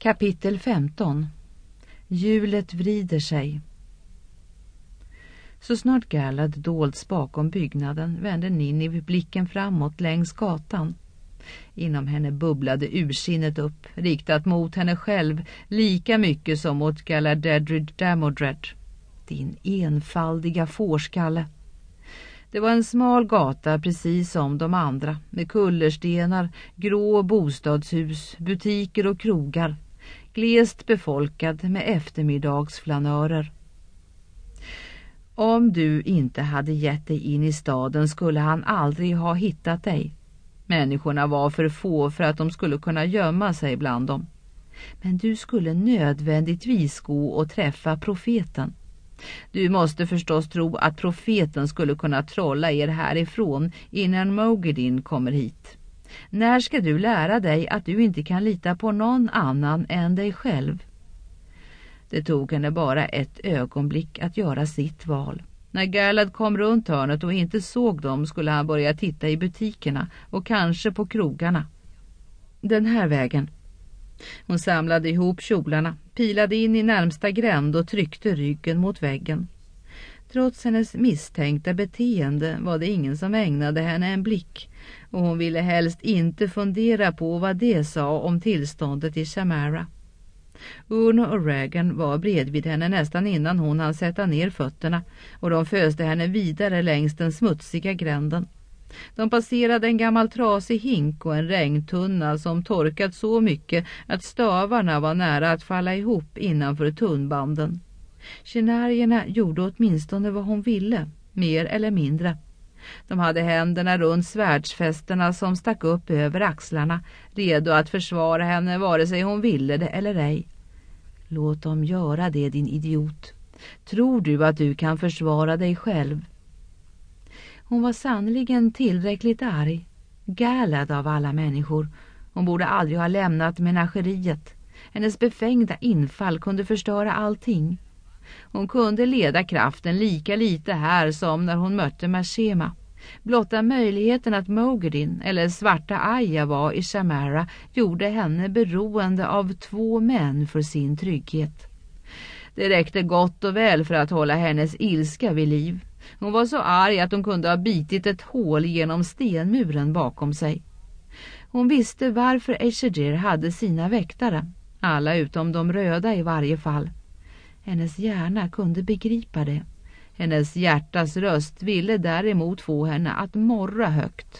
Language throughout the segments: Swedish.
Kapitel 15. Hjulet vrider sig. Så snart Galad dolts bakom byggnaden vände Ninive blicken framåt längs gatan. Inom henne bubblade ursinnet upp, riktat mot henne själv lika mycket som mot Galadedrid Damodred. Din enfaldiga fårskalle. Det var en smal gata precis som de andra, med kullerstenar, grå bostadshus, butiker och krogar. Glest befolkad med eftermiddagsflanörer. Om du inte hade gett dig in i staden skulle han aldrig ha hittat dig. Människorna var för få för att de skulle kunna gömma sig bland dem. Men du skulle nödvändigtvis gå och träffa profeten. Du måste förstås tro att profeten skulle kunna trolla er härifrån innan Moghedien kommer hit. När ska du lära dig att du inte kan lita på någon annan än dig själv? Det tog henne bara ett ögonblick att göra sitt val. När Galad kom runt hörnet och inte såg dem skulle han börja titta i butikerna och kanske på krogarna. Den här vägen. Hon samlade ihop kjolarna, pilade in i närmsta gränd och tryckte ryggen mot väggen. Trots hennes misstänkta beteende var det ingen som ägnade henne en blick, och hon ville helst inte fundera på vad det sa om tillståndet i Shamara. Uno och Regan var bredvid henne nästan innan hon hann sätta ner fötterna, och de föste henne vidare längs den smutsiga gränden. De passerade en gammal trasig hink och en regntunna som torkat så mycket att stavarna var nära att falla ihop innanför tunnbanden. Scenarierna gjorde åtminstone vad hon ville, mer eller mindre. De hade händerna runt svärdsfästerna som stack upp över axlarna, redo att försvara henne vare sig hon ville det eller ej. Låt dem göra det, din idiot. Tror du att du kan försvara dig själv? Hon var sannoliken tillräckligt arg. Galad av alla människor. Hon borde aldrig ha lämnat menageriet. Hennes befängda infall kunde förstöra allting. Hon kunde leda kraften lika lite här som när hon mötte Mashema. Blotta möjligheten att Moghedien eller Svarta Aya var i Shamara gjorde henne beroende av 2 män för sin trygghet. Det räckte gott och väl för att hålla hennes ilska vid liv. Hon var så arg att hon kunde ha bitit ett hål genom stenmuren bakom sig. Hon visste varför Eshedir hade sina väktare, alla utom de röda i varje fall. Hennes hjärna kunde begripa det. Hennes hjärtas röst ville däremot få henne att morra högt.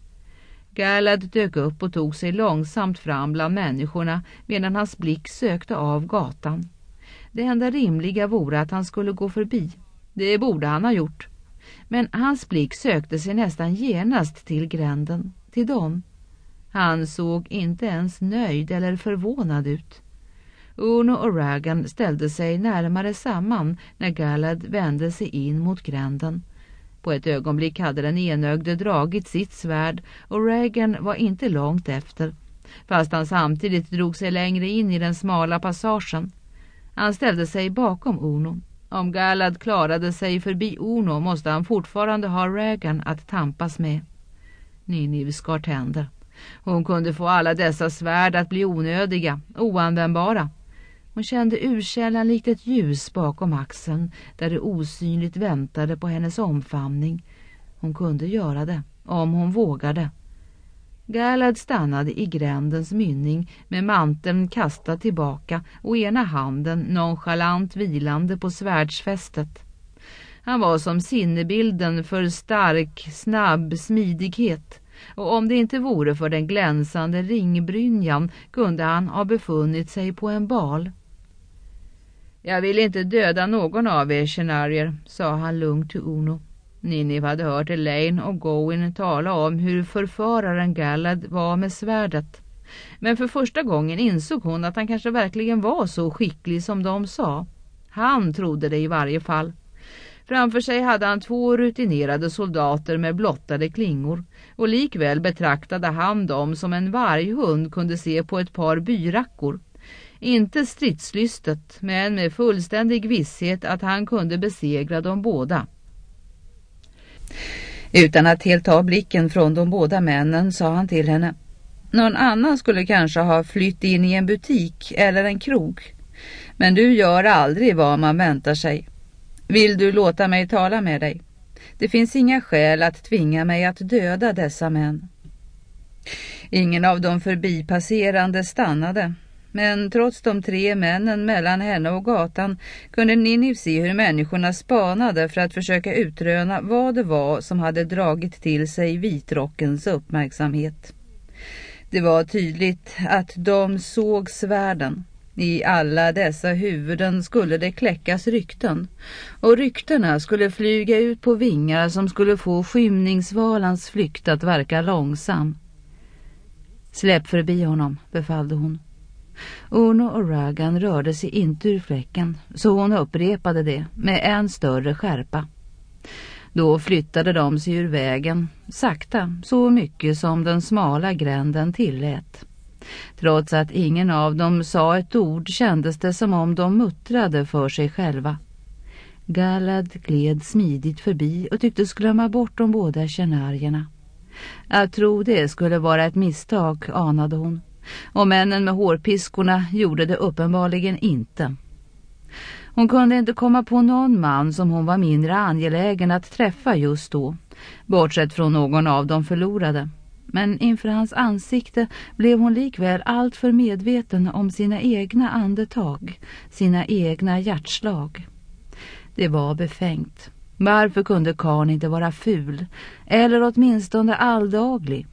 Galad dök upp och tog sig långsamt fram bland människorna medan hans blick sökte av gatan. Det enda rimliga vore att han skulle gå förbi. Det borde han ha gjort. Men hans blick sökte sig nästan genast till gränden, till dem. Han såg inte ens nöjd eller förvånad ut. Uno och Regan ställde sig närmare samman när Galad vände sig in mot gränden. På ett ögonblick hade den enögde dragit sitt svärd och Regan var inte långt efter, fast han samtidigt drog sig längre in i den smala passagen. Han ställde sig bakom Uno. Om Galad klarade sig förbi Uno måste han fortfarande ha Regan att tampas med. Ninive skar tänder. Hon kunde få alla dessa svärd att bli onödiga, oanvändbara. Hon kände urkällan likt ett ljus bakom axeln där det osynligt väntade på hennes omfamning. Hon kunde göra det, om hon vågade. Galad stannade i grändens mynning med manteln kastad tillbaka och ena handen nonchalant vilande på svärdsfästet. Han var som sinnebilden för stark, snabb smidighet. Och om det inte vore för den glänsande ringbrynjan kunde han ha befunnit sig på en bal. Jag vill inte döda någon av er, Scenarier, sa han lugnt till Uno. Ninive hade hört Elaine och Gawain tala om hur förföraren Galad var med svärdet. Men för första gången insåg hon att han kanske verkligen var så skicklig som de sa. Han trodde det i varje fall. Framför sig hade han 2 rutinerade soldater med blottade klingor, och likväl betraktade han dem som en varghund kunde se på ett par byrackor. Inte stridslystet, men med fullständig visshet att han kunde besegra dem båda. Utan att helt ta blicken från de båda männen sa han till henne: Någon annan skulle kanske ha flytt in i en butik eller en krog. Men du gör aldrig vad man väntar sig. Vill du låta mig tala med dig? Det finns inga skäl att tvinga mig att döda dessa män. Ingen av de förbipasserande stannade. Men trots de 3 männen mellan henne och gatan kunde Ninniv se hur människorna spanade för att försöka utröna vad det var som hade dragit till sig vitrockens uppmärksamhet. Det var tydligt att de såg svärden. I alla dessa huvuden skulle det kläckas rykten, och ryktena skulle flyga ut på vingar som skulle få skymningsvalans flykt att verka långsam. Släpp förbi honom, befallde hon. Uno och Ragan rörde sig inte ur fläcken, så hon upprepade det med än större skärpa. Då flyttade de sig ur vägen, sakta, så mycket som den smala gränden tillät. Trots att ingen av dem sa ett ord kändes det som om de muttrade för sig själva. Galad gled smidigt förbi och tycktes glömma bort de båda tjänarierna. Att tro det skulle vara ett misstag, anade hon. Och männen med hårpiskorna gjorde det uppenbarligen inte. Hon kunde inte komma på någon man som hon var mindre angelägen att träffa just då, bortsett från någon av dem förlorade. Men inför hans ansikte blev hon likväl allt för medveten om sina egna andetag, sina egna hjärtslag. Det var befängt. Varför kunde karln inte vara ful, eller åtminstone alldaglig?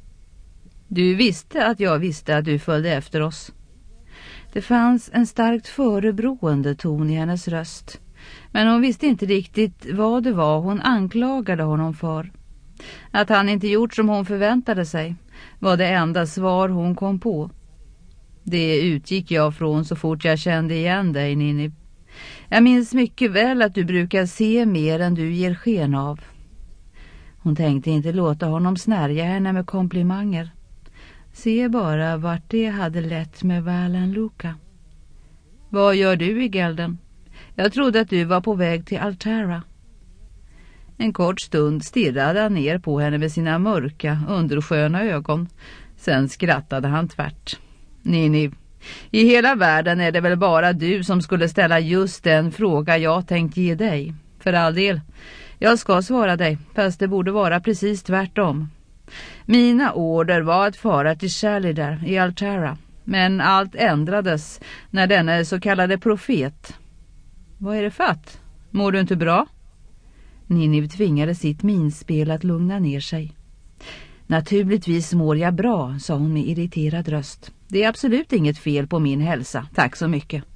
Du visste att jag visste att du följde efter oss. Det fanns en starkt förebroende ton i hennes röst, men hon visste inte riktigt vad det var hon anklagade honom för. Att han inte gjort som hon förväntade sig var det enda svar hon kom på. Det utgick jag från så fort jag kände igen dig, Ninniv. Jag minns mycket väl att du brukar se mer än du ger sken av. Hon tänkte inte låta honom snärja henne med komplimanger. Se bara vart det hade lett med Valan Luka. Vad gör du i Gelden? Jag trodde att du var på väg till Altara. En kort stund stirrade han ner på henne med sina mörka, undersköna ögon. Sen skrattade han tvärt. Ninniv, i hela världen är det väl bara du som skulle ställa just den fråga jag tänkt ge dig. För all del, jag ska svara dig, fast det borde vara precis tvärtom. Mina order var att fara till Shalidar i Altara, men allt ändrades när denna så kallade profet. Vad är det för att? Mår du inte bra? Ninniv tvingade sitt minspel att lugna ner sig. Naturligtvis mår jag bra, sa hon med irriterad röst. Det är absolut inget fel på min hälsa, tack så mycket.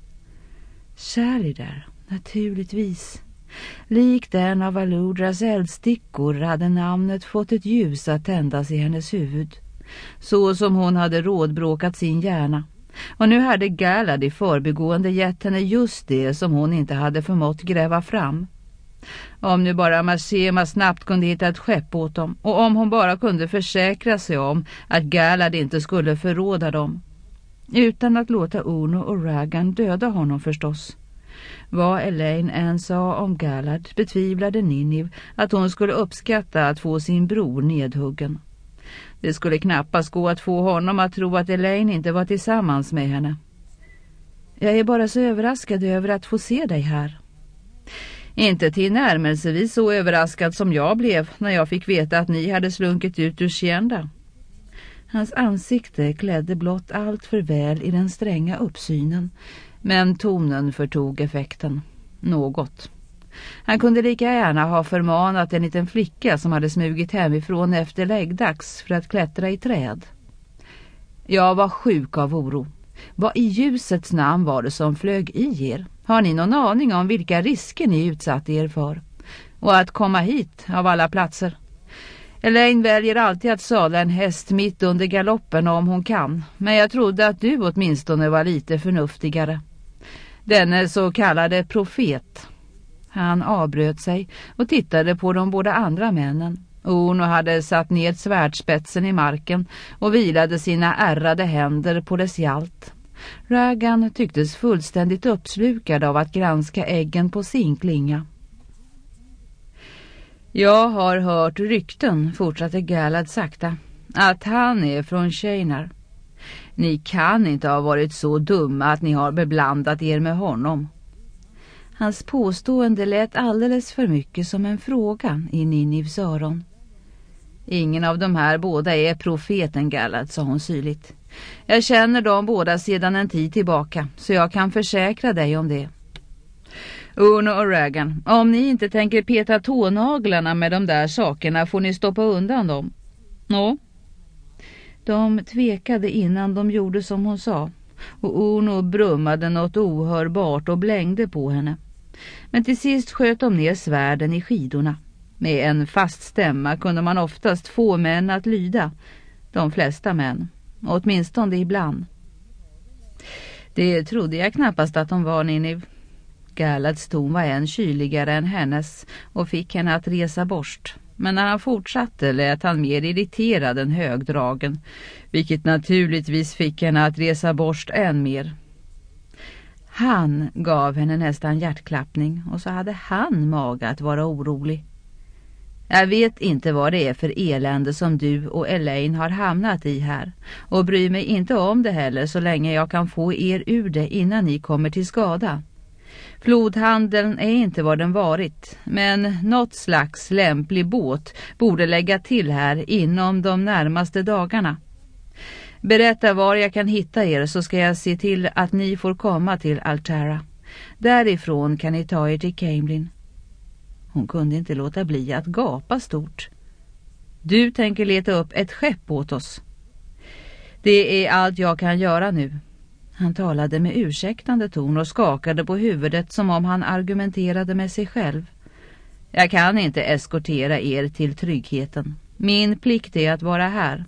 Shalidar, naturligtvis. Likt en av Aludras eldstickor hade namnet fått ett ljus att tändas i hennes huvud. Så som hon hade rådbråkat sin hjärna. Och nu hade Galad i förbigående gett henne just det som hon inte hade förmått gräva fram. Om nu bara Marcema snabbt kunde hitta ett skepp åt dem, och om hon bara kunde försäkra sig om att Galad inte skulle förråda dem. Utan att låta Uno och Ragan döda honom förstås. Vad Elaine än sa om Galad betvivlade Ninniv att hon skulle uppskatta att få sin bror nedhuggen. Det skulle knappast gå att få honom att tro att Elaine inte var tillsammans med henne. Jag är bara så överraskad över att få se dig här. Inte tillnärmelsevis så överraskad som jag blev när jag fick veta att ni hade slunkit ut ur Kända. Hans ansikte klädde blott allt för väl i den stränga uppsynen, men tonen förtog effekten. Något. Han kunde lika gärna ha förmanat en liten flicka som hade smugit hemifrån efter läggdags för att klättra i träd. Jag var sjuk av oro. Vad i ljusets namn var det som flög i er? Har ni någon aning om vilka risker ni utsatt er för? Och att komma hit av alla platser. Elaine väljer alltid att sadla en häst mitt under galoppen om hon kan. Men jag trodde att du åtminstone var lite förnuftigare. Denne så kallade profet. Han avbröt sig och tittade på de båda andra männen. Uno hade satt ner svärdspetsen i marken och vilade sina ärrade händer på dess hjalt. Ragan tycktes fullständigt uppslukad av att granska äggen på sin klinga. Jag har hört rykten, fortsatte Galad sakta. att han är från Shinar. Ni kan inte ha varit så dumma att ni har beblandat er med honom. Hans påstående lät alldeles för mycket som en fråga i Ninivs öron. Ingen av de här båda är profeten Galad, sa hon syrligt. Jag känner dem båda sedan en tid tillbaka, så jag kan försäkra dig om det. Uno och Regan, om ni inte tänker peta tånaglarna med de där sakerna får ni stoppa undan dem. Nå? De tvekade innan de gjorde som hon sa, och Uno brummade något ohörbart och blängde på henne. Men till sist sköt de ner svärden i skidorna. Med en fast stämma kunde man oftast få män att lyda. De flesta män, åtminstone ibland. Det trodde jag knappast att de var, Niniv. Galads ton var än kyligare än hennes och fick henne att resa bort. Men när han fortsatte lät han mer irriterad än högdragen, vilket naturligtvis fick henne att resa bort än mer. Han gav henne nästan hjärtklappning och så hade han mage att vara orolig. Jag vet inte vad det är för elände som du och Elaine har hamnat i här och bryr mig inte om det heller så länge jag kan få er ur det innan ni kommer till skada. Flodhandeln är inte vad den varit, men något slags lämplig båt borde lägga till här inom de närmaste dagarna. Berätta var jag kan hitta er så ska jag se till att ni får komma till Altara. Därifrån kan ni ta er till Camelin. Hon kunde inte låta bli att gapa stort. Du tänker leta upp ett skepp åt oss. Det är allt jag kan göra nu. Han talade med ursäktande ton och skakade på huvudet som om han argumenterade med sig själv. Jag kan inte eskortera er till tryggheten. Min plikt är att vara här.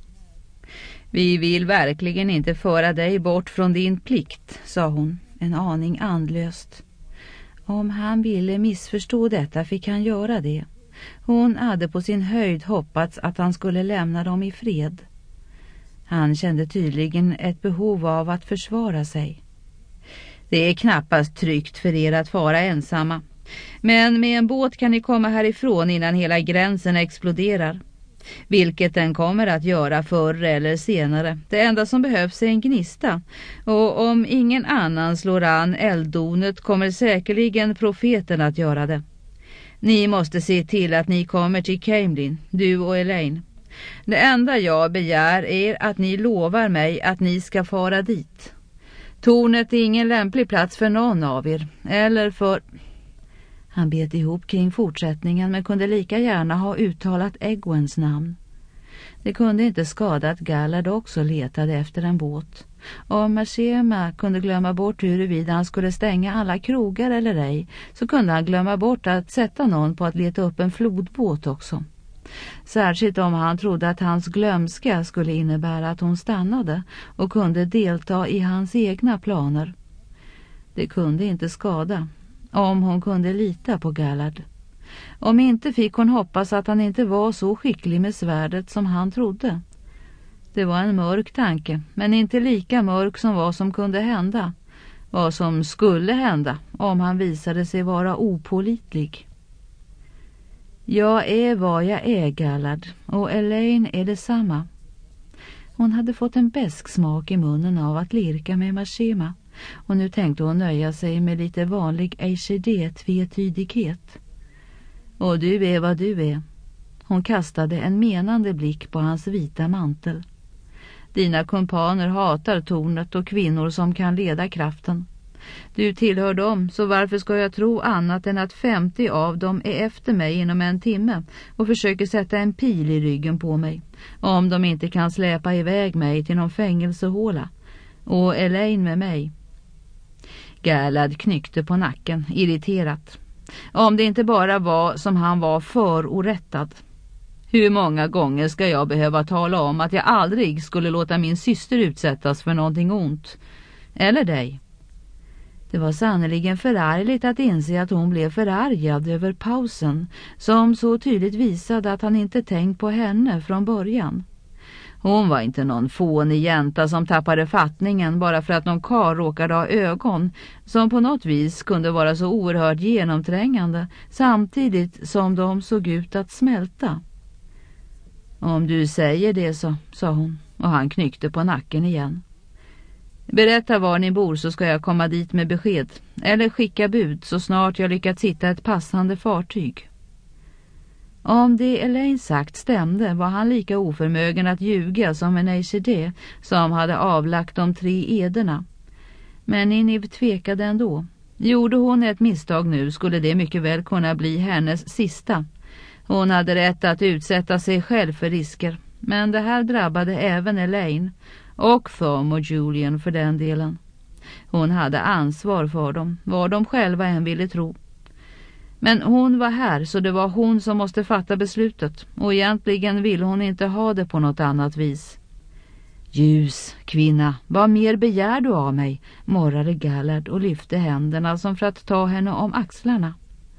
Vi vill verkligen inte föra dig bort från din plikt, sa hon, en aning andlöst. Om han ville missförstå detta fick han göra det. Hon hade på sin höjd hoppats att han skulle lämna dem i fred. Han kände tydligen ett behov av att försvara sig. Det är knappast tryggt för er att vara ensamma. Men med en båt kan ni komma härifrån innan hela gränsen exploderar. Vilket den kommer att göra förr eller senare. Det enda som behövs är en gnista. Och om ingen annan slår an elddonet kommer säkerligen profeten att göra det. Ni måste se till att ni kommer till Camelin, du och Elaine. Det enda jag begär är att ni lovar mig att ni ska fara dit. Tornet är ingen lämplig plats för någon av er. Eller för... Han bet ihop kring fortsättningen men kunde lika gärna ha uttalat Egwens namn. Det kunde inte skada att Galad också letade efter en båt. Om Mashema kunde glömma bort huruvida han skulle stänga alla krogar eller ej så kunde han glömma bort att sätta någon på att leta upp en flodbåt också. Särskilt om han trodde att hans glömska skulle innebära att hon stannade och kunde delta i hans egna planer. Det kunde inte skada om hon kunde lita på Galad. Om inte fick hon hoppas att han inte var så skicklig med svärdet som han trodde. Det var en mörk tanke, men inte lika mörk som vad som kunde hända. Vad som skulle hända om han visade sig vara opålitlig. Jag är vad jag är, Galad, och Elaine är detsamma. Hon hade fått en besk smak i munnen av att lirka med Mashema. Och nu tänkte hon nöja sig med lite vanlig tvetydighet. Och du är vad du är. Hon kastade en menande blick på hans vita mantel. Dina kumpaner hatar tornet och kvinnor som kan leda kraften. Du tillhör dem, så varför ska jag tro annat än att 50 av dem är efter mig inom en timme och försöker sätta en pil i ryggen på mig, om de inte kan släpa iväg mig till någon fängelsehåla. Och Elaine med mig. Galad knyckte på nacken, irriterat. Om det inte bara var som han var förorättad. Hur många gånger ska jag behöva tala om att jag aldrig skulle låta min syster utsättas för någonting ont? Eller dig? Det var sannoliken förargligt att inse att hon blev förargad över pausen, som så tydligt visade att han inte tänkt på henne från början. Hon var inte någon fånig jänta som tappade fattningen bara för att någon karl råkade ha ögon som på något vis kunde vara så oerhört genomträngande samtidigt som de såg ut att smälta. Om du säger det så, sa hon, och han knyckte på nacken igen. Berätta var ni bor så ska jag komma dit med besked, eller skicka bud så snart jag lyckats hitta ett passande fartyg. Om det Elaine sagt stämde var han lika oförmögen att ljuga som en ACD som hade avlagt de 3 ederna. Men Nineve tvekade ändå. Gjorde hon ett misstag nu skulle det mycket väl kunna bli hennes sista. Hon hade rätt att utsätta sig själv för risker, men det här drabbade även Elaine och Thom och Julian för den delen. Hon hade ansvar för dem, vad de själva än ville tro. Men hon var här så det var hon som måste fatta beslutet och egentligen ville hon inte ha det på något annat vis. Ljus, kvinna, vad mer begär du av mig? Morrade Gallard och lyfte händerna som för att ta henne om axlarna.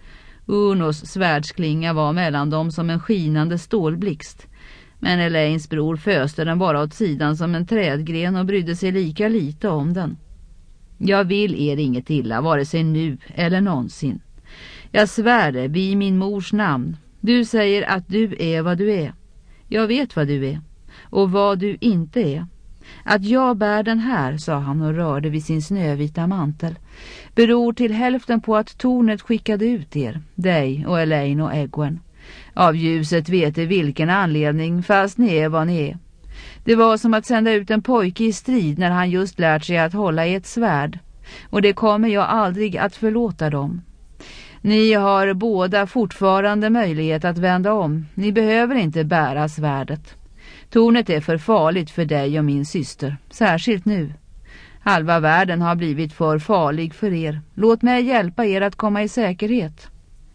Unos svärdsklinga var mellan dem som en skinande stålblixt. Men Elaines bror föste den bara åt sidan som en trädgren och brydde sig lika lite om den. Jag vill er inget illa, vare sig nu eller någonsin. Jag svär det vid min mors namn. Du säger att du är vad du är. Jag vet vad du är. Och vad du inte är. Att jag bär den här, sa han och rörde vid sin snövita mantel, beror till hälften på att tornet skickade ut er, dig och Elaine och Egwene. Av ljuset vet du vilken anledning, fast ni är vad ni är. Det var som att sända ut en pojke i strid när han just lärt sig att hålla i ett svärd. Och det kommer jag aldrig att förlåta dem. Ni har båda fortfarande möjlighet att vända om. Ni behöver inte bära svärdet. Tornet är för farligt för dig och min syster, särskilt nu. Halva världen har blivit för farlig för er. Låt mig hjälpa er att komma i säkerhet.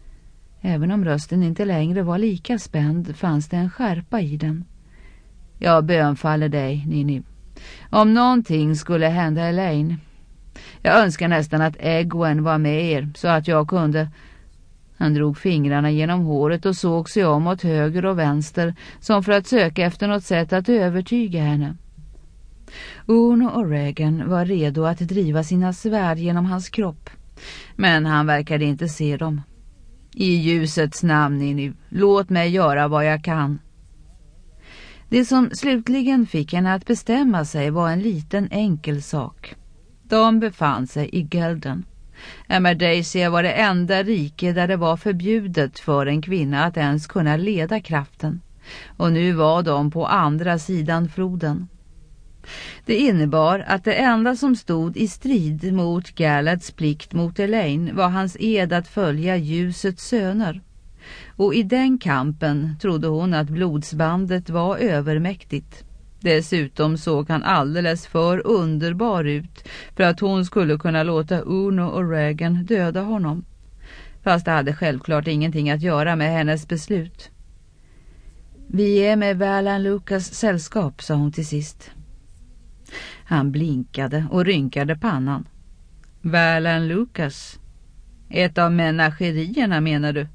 Även om rösten inte längre var lika spänd fanns det en skärpa i den. Jag bönfaller dig, Nineve. Om någonting skulle hända Elaine. Jag önskar nästan att Egwene var med er så att jag kunde... Han drog fingrarna genom håret och såg sig om åt höger och vänster som för att söka efter något sätt att övertyga henne. Uno och Regan var redo att driva sina svärd genom hans kropp, men han verkade inte se dem. I ljusets namn, Nineve, låt mig göra vad jag kan. Det som slutligen fick henne att bestämma sig var en liten enkel sak. De befann sig i Gelden. Emerdacia var det enda rike där det var förbjudet för en kvinna att ens kunna leda kraften. Och nu var de på andra sidan floden. Det innebar att det enda som stod i strid mot Gallards plikt mot Elaine var hans ed att följa ljusets söner. Och i den kampen trodde hon att blodsbandet var övermäktigt. Dessutom såg han alldeles för underbar ut för att hon skulle kunna låta Uno och Regan döda honom. Fast det hade självklart ingenting att göra med hennes beslut. Vi är med Valan Lucas sällskap, sa hon till sist. Han blinkade och rynkade pannan. Valan Lucas? Ett av menagerierna, menar du?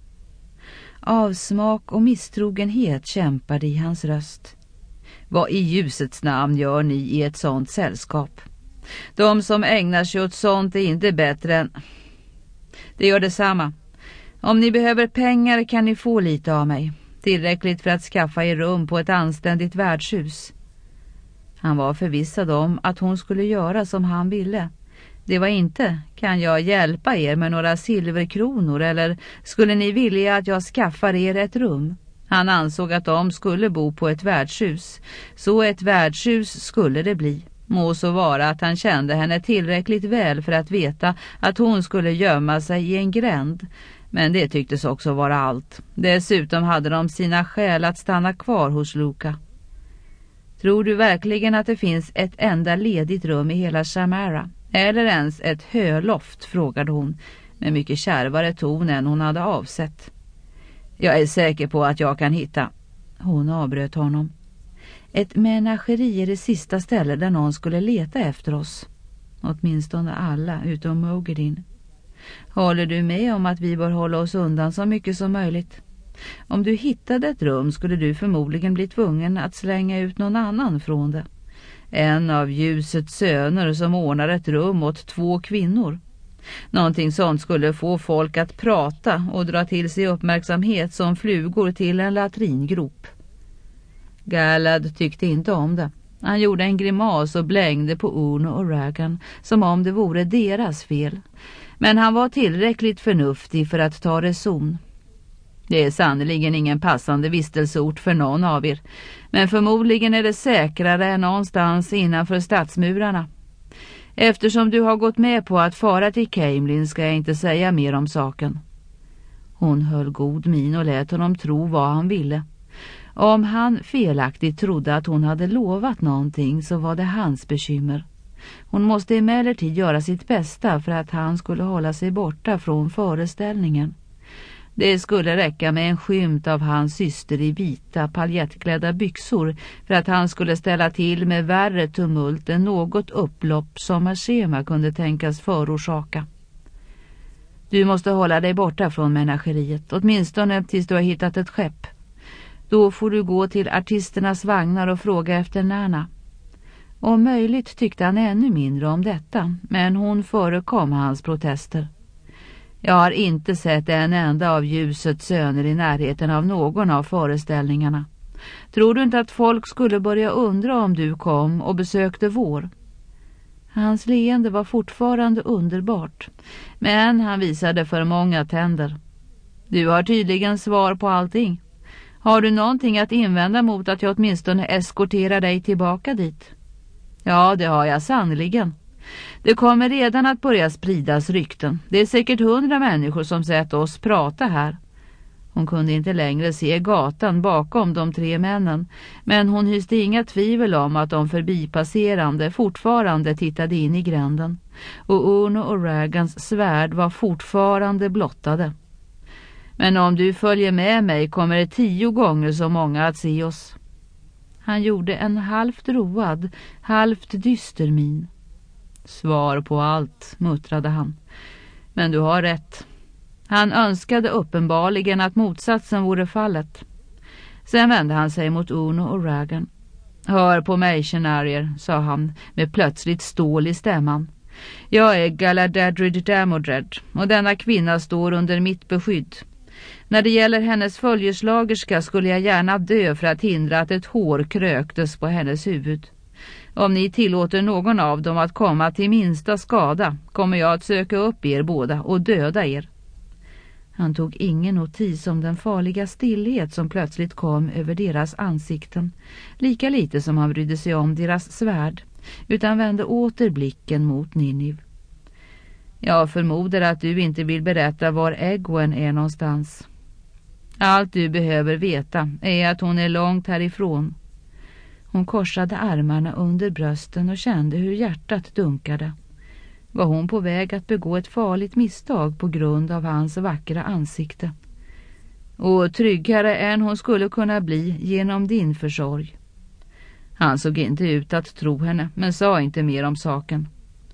Avsmak och misstrogenhet kämpade i hans röst. Vad i ljusets namn gör ni i ett sånt sällskap? De som ägnar sig åt sånt är inte bättre än... Det gör detsamma. Om ni behöver pengar kan ni få lite av mig. Tillräckligt för att skaffa er rum på ett anständigt värdshus. Han var förvissad om att hon skulle göra som han ville. Det var inte, kan jag hjälpa er med några silverkronor eller skulle ni vilja att jag skaffar er ett rum? Han ansåg att de skulle bo på ett värdshus. Så ett värdshus skulle det bli. Må så vara att han kände henne tillräckligt väl för att veta att hon skulle gömma sig i en gränd. Men det tycktes också vara allt. Dessutom hade de sina skäl att stanna kvar hos Luca. Tror du verkligen att det finns ett enda ledigt rum i hela Samara? Eller ens ett höloft, frågade hon med mycket kärvare ton än hon hade avsett. Jag är säker på att jag kan hitta. Hon avbröt honom. Ett menageri är det sista stället där någon skulle leta efter oss. Åtminstone alla utom Moghedin. Håller du med om att vi bör hålla oss undan så mycket som möjligt? Om du hittade ett rum skulle du förmodligen bli tvungen att slänga ut någon annan från det. En av ljusets söner som ordnar ett rum åt 2 kvinnor. Någonting sånt skulle få folk att prata och dra till sig uppmärksamhet som flugor till en latringrop. Galad tyckte inte om det. Han gjorde en grimas och blängde på Uno och Ragan som om det vore deras fel. Men han var tillräckligt förnuftig för att ta reson. Det är sannoliken ingen passande vistelseort för någon av er, men förmodligen är det säkrare än någonstans innanför stadsmurarna. Eftersom du har gått med på att fara till Caemlyn ska jag inte säga mer om saken. Hon höll god min och lät honom tro vad han ville. Om han felaktigt trodde att hon hade lovat någonting så var det hans bekymmer. Hon måste emellertid göra sitt bästa för att han skulle hålla sig borta från föreställningen. Det skulle räcka med en skymt av hans syster i vita paljettklädda byxor för att han skulle ställa till med värre tumult än något upplopp som Ashema kunde tänkas förorsaka. Du måste hålla dig borta från menageriet, åtminstone tills du har hittat ett skepp. Då får du gå till artisternas vagnar och fråga efter Nana. Om möjligt tyckte han ännu mindre om detta, men hon förekom hans protester. Jag har inte sett en enda av ljusets söner i närheten av någon av föreställningarna. Tror du inte att folk skulle börja undra om du kom och besökte vår? Hans leende var fortfarande underbart, men han visade för många tänder. Du har tydligen svar på allting. Har du någonting att invända mot att jag åtminstone eskorterar dig tillbaka dit? Ja, det har jag sannoliken. Det kommer redan att börja spridas rykten. Det är säkert 100 människor som sett oss prata här. Hon kunde inte längre se gatan bakom de 3 männen, men hon hyste inga tvivel om att de förbipasserande fortfarande tittade in i gränden. Och Uno och Ragans svärd var fortfarande blottade. Men om du följer med mig kommer det 10 gånger så många att se oss. Han gjorde en halvt road, halvt dyster min. Svar på allt, muttrade han. Men du har rätt. Han önskade uppenbarligen att motsatsen vore fallet. Sen vände han sig mot Uno och Ragan. Hör på mig, Shenarier, sa han med plötsligt stål i stämman. Jag är Galadadrid Damodred och denna kvinna står under mitt beskydd. När det gäller hennes följeslagerska skulle jag gärna dö för att hindra att ett hår kröktes på hennes huvud. Om ni tillåter någon av dem att komma till minsta skada kommer jag att söka upp er båda och döda er. Han tog ingen notis om den farliga stillhet som plötsligt kom över deras ansikten, lika lite som han brydde sig om deras svärd, utan vände åter blicken mot Ninive. Jag förmodar att du inte vill berätta var Egwene är någonstans. Allt du behöver veta är att hon är långt härifrån. Hon korsade armarna under brösten och kände hur hjärtat dunkade. Var hon på väg att begå ett farligt misstag på grund av hans vackra ansikte? Och tryggare än hon skulle kunna bli genom din försorg. Han såg inte ut att tro henne, men sa inte mer om saken.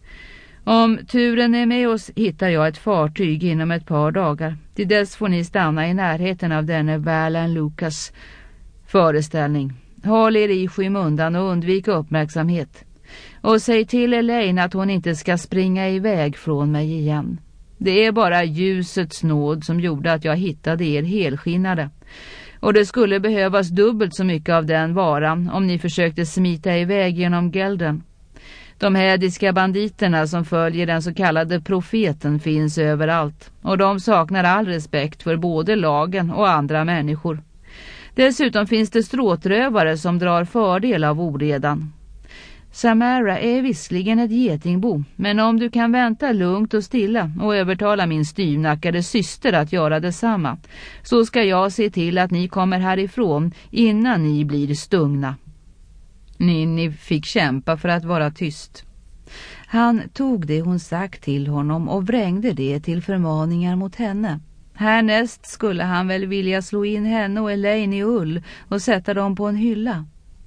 Om turen är med oss hittar jag ett fartyg inom ett par dagar. Till dess får ni stanna i närheten av denne Valan Lucas föreställning. Håll er i skymundan och undvik uppmärksamhet. Och säg till Elaine att hon inte ska springa iväg från mig igen. Det är bara ljusets nåd som gjorde att jag hittade er helskinnade. Och det skulle behövas dubbelt så mycket av den varan om ni försökte smita iväg genom Gelden. De hädiska banditerna som följer den så kallade profeten finns överallt. Och de saknar all respekt för både lagen och andra människor. Dessutom finns det stråtrövare som drar fördel av oredan. Samara är visserligen ett getingbo, men om du kan vänta lugnt och stilla och övertala min styvnackade syster att göra detsamma, så ska jag se till att ni kommer härifrån innan ni blir stungna. Ninive fick kämpa för att vara tyst. Han tog det hon sagt till honom och vrängde det till förmaningar mot henne. Härnäst skulle han väl vilja slå in henne och Elaine i ull och sätta dem på en hylla.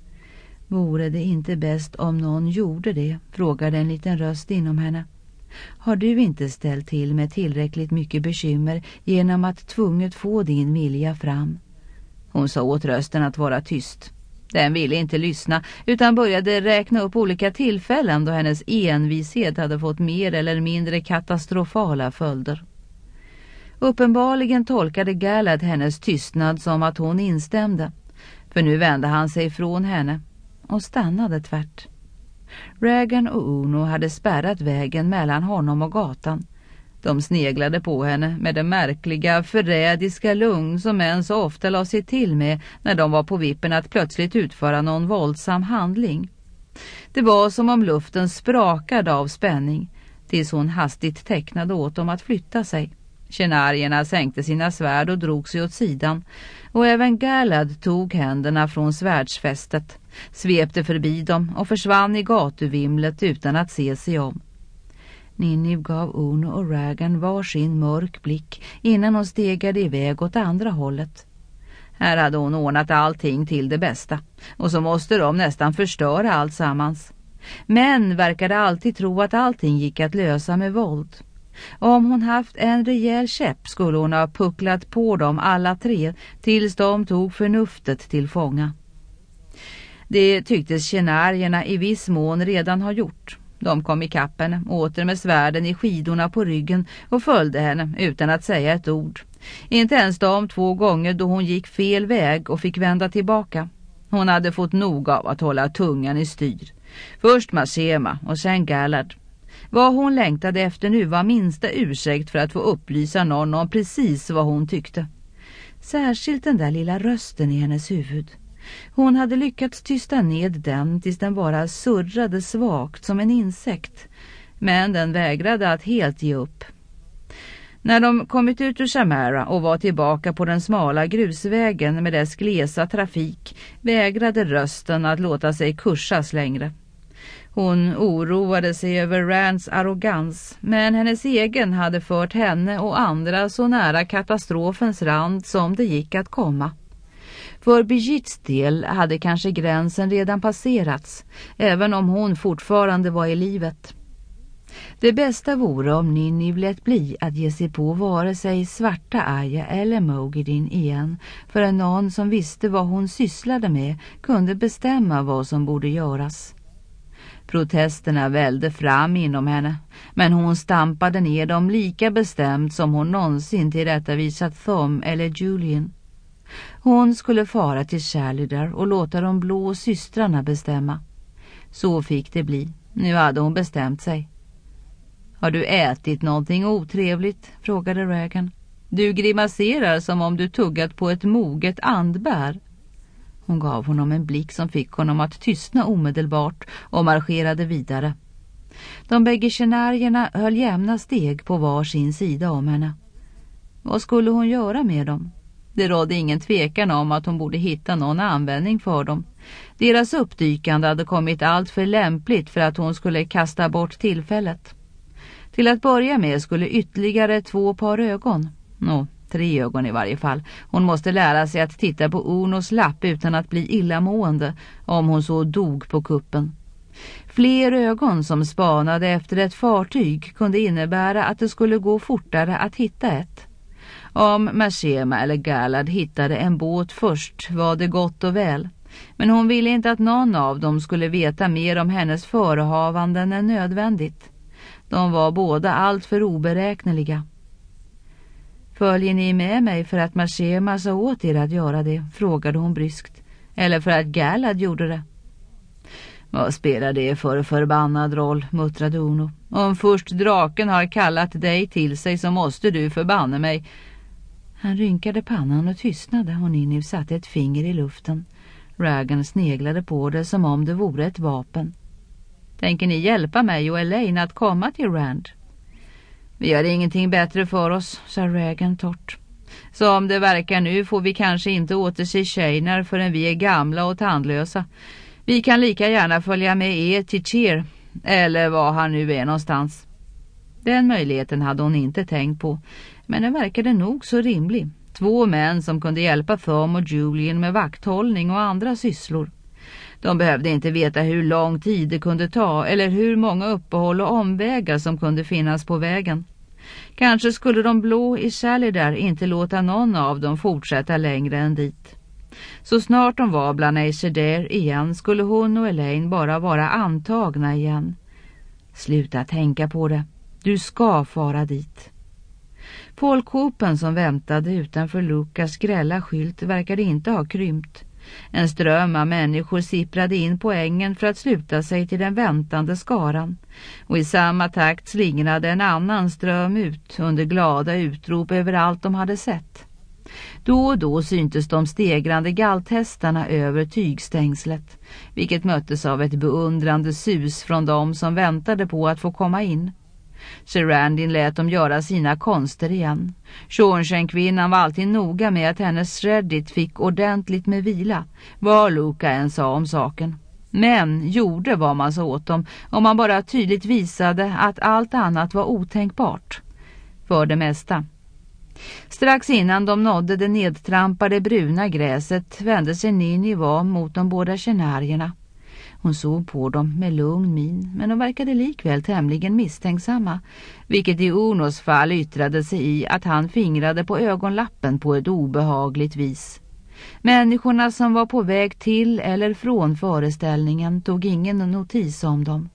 Vore det inte bäst om någon gjorde det, frågade en liten röst inom henne. Har du inte ställt till med tillräckligt mycket bekymmer genom att tvunget få din vilja fram? Hon sa åt rösten att vara tyst. Den ville inte lyssna utan började räkna upp olika tillfällen då hennes envishet hade fått mer eller mindre katastrofala följder. Uppenbarligen tolkade Galad hennes tystnad som att hon instämde. för nu vände han sig från henne och stannade tvärt. Regan och Uno hade spärrat vägen mellan honom och gatan. De sneglade på henne med det märkliga, förrädiska lugn som män så ofta la sig till med när de var på vippen att plötsligt utföra någon våldsam handling. Det var som om luften sprakade av spänning, tills hon hastigt tecknade åt dem att flytta sig. Tjänarierna sänkte sina svärd och drog sig åt sidan, och även Galad tog händerna från svärdsfästet, svepte förbi dem och försvann i gatuvimlet utan att se sig om. Ninniv gav Uno och Regan var sin mörk blick innan hon stegade iväg åt andra hållet. Här hade hon ordnat allting till det bästa, och så måste de nästan förstöra allt sammans. Män verkade alltid tro att allting gick att lösa med våld. Om hon haft en rejäl käpp skulle hon ha pucklat på dem alla tre tills de tog förnuftet till fånga. Det tycktes tjänarierna i viss mån redan ha gjort. De kom i kappen, åter med svärden i skidorna på ryggen och följde henne utan att säga ett ord. Inte ens de 2 gånger då hon gick fel väg och fick vända tillbaka. Hon hade fått nog av att hålla tungan i styr. Först Mashema och sen Galad. Vad hon längtade efter nu var minsta ursäkt för att få upplysa någon om precis vad hon tyckte. Särskilt den där lilla rösten i hennes huvud. Hon hade lyckats tysta ned den tills den bara surrade svagt som en insekt. Men den vägrade att helt ge upp. När de kommit ut ur Chamara och var tillbaka på den smala grusvägen med dess glesa trafik vägrade rösten att låta sig kursas längre. Hon oroade sig över Rands arrogans, men hennes egen hade fört henne och andra så nära katastrofens rand som det gick att komma. För Birgits del hade kanske gränsen redan passerats, även om hon fortfarande var i livet. Det bästa vore om Ninniv lät bli att ge sig på vare sig svarta Aya eller Mogedin igen, för någon som visste vad hon sysslade med kunde bestämma vad som borde göras. Protesterna välde fram inom henne, men hon stampade ner dem lika bestämt som hon någonsin tillrättavisat Thom eller Julian. Hon skulle fara till Shalidar och låta de blå systrarna bestämma. Så fick det bli. Nu hade hon bestämt sig. Har du ätit någonting otrevligt? Frågade Regan. Du grimaserar som om du tuggat på ett moget andbär. Hon gav honom en blick som fick honom att tystna omedelbart och marscherade vidare. De bägge tjänarierna höll jämna steg på var sin sida om henne. Vad skulle hon göra med dem? Det rådde ingen tvekan om att hon borde hitta någon användning för dem. Deras uppdykande hade kommit allt för lämpligt för att hon skulle kasta bort tillfället. Till att börja med skulle ytterligare 2 par ögon, 3 ögon i varje fall. Hon måste lära sig att titta på Unos lapp utan att bli illamående om hon så dog på kuppen. Fler ögon som spanade efter ett fartyg kunde innebära att det skulle gå fortare att hitta ett. Om Mashema eller Galad hittade en båt först var det gott och väl. Men hon ville inte att någon av dem skulle veta mer om hennes förehavanden än nödvändigt. De var båda allt för oberäkneliga. Följer ni med mig för att Mashema sa åt er att göra det? Frågade hon bryskt. Eller för att Galad gjorde det? Vad spelar det för förbannad roll, muttrade Uno. Om först draken har kallat dig till sig så måste du förbanna mig. Han rynkade pannan och tystnade och Ninniv satte ett finger i luften. Regan sneglade på det som om det vore ett vapen. Tänker ni hjälpa mig och Elaine att komma till Rand? Vi gör ingenting bättre för oss, sa Regan torrt. Som det verkar nu får vi kanske inte återse Shaynar förrän vi är gamla och tandlösa. Vi kan lika gärna följa med er till Cheer, eller var han nu är någonstans. Den möjligheten hade hon inte tänkt på, men den verkade nog så rimlig. 2 män som kunde hjälpa Thom och Julian med vakthållning och andra sysslor. De behövde inte veta hur lång tid det kunde ta eller hur många uppehåll och omvägar som kunde finnas på vägen. Kanske skulle de blå i Shalidar inte låta någon av dem fortsätta längre än dit. Så snart de var bland Aesir igen skulle hon och Elaine bara vara antagna igen. Sluta tänka på det. Du ska fara dit. Folkhopen som väntade utanför Lukas grälla skylt verkade inte ha krympt. En ström av människor sipprade in på ängen för att sluta sig till den väntande skaran. Och i samma takt slingrade en annan ström ut under glada utrop över allt de hade sett. Då och då syntes de stegrande galthästarna över tygstängslet, vilket möttes av ett beundrande sus från dem som väntade på att få komma in. Sarandin lät dem göra sina konster igen. Shornshen-kvinnan var alltid noga med att hennes Reddit fick ordentligt med vila, vad Luka än sa om saken. Men gjorde vad man sa åt dem, om man bara tydligt visade att allt annat var otänkbart. För det mesta. Strax innan de nådde det nedtrampade bruna gräset vände sig Niniva mot de båda scenarierna. Hon såg på dem med lugn min, men de verkade likväl tämligen misstänksamma, vilket i Unos fall yttrade sig i att han fingrade på ögonlappen på ett obehagligt vis. Människorna som var på väg till eller från föreställningen tog ingen notis om dem.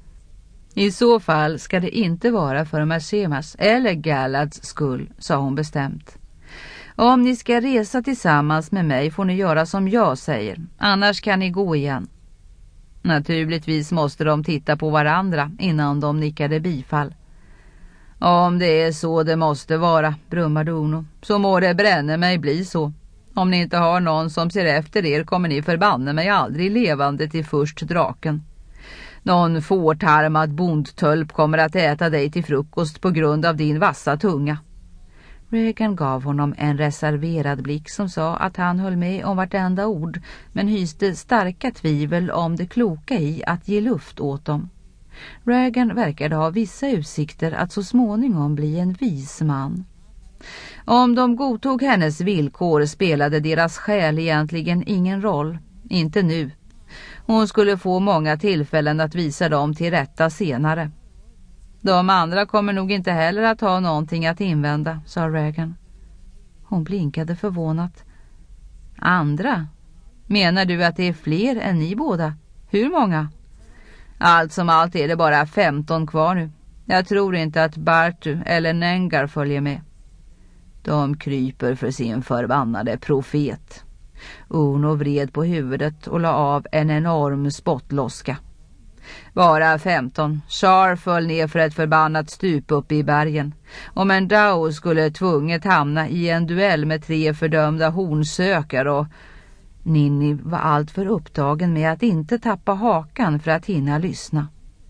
I så fall ska det inte vara för Marsemas eller Gallads skull, sa hon bestämt. Om ni ska resa tillsammans med mig får ni göra som jag säger, annars kan ni gå igen. Naturligtvis måste de titta på varandra innan de nickade bifall. Om det är så det måste vara, brummade Uno, så må det bränna mig bli så. Om ni inte har någon som ser efter er kommer ni förbanna mig aldrig levande till först draken. Någon fårtarmad bondtölp kommer att äta dig till frukost på grund av din vassa tunga. Regan gav honom en reserverad blick som sa att han höll med om vartenda ord, men hyste starka tvivel om det kloka i att ge luft åt dem. Regan verkade ha vissa utsikter att så småningom bli en vis man. Om de godtog hennes villkor spelade deras själ egentligen ingen roll, inte nu. Hon skulle få många tillfällen att visa dem till rätta senare. De andra kommer nog inte heller att ha någonting att invända, sa Regan. Hon blinkade förvånat. Andra? Menar du att det är fler än ni båda? Hur många? Allt som allt är det bara 15 kvar nu. Jag tror inte att Bartu eller Nengar följer med. De kryper för sin förbannade profet. Uno vred på huvudet och la av en enorm spottloska. Bara 15. Char föll ner för ett förbannat stup uppe i bergen. Om en Dao skulle tvunget hamna i en duell med 3 fördömda hornsökare och... Ninni var allt för upptagen med att inte tappa hakan för att hinna lyssna.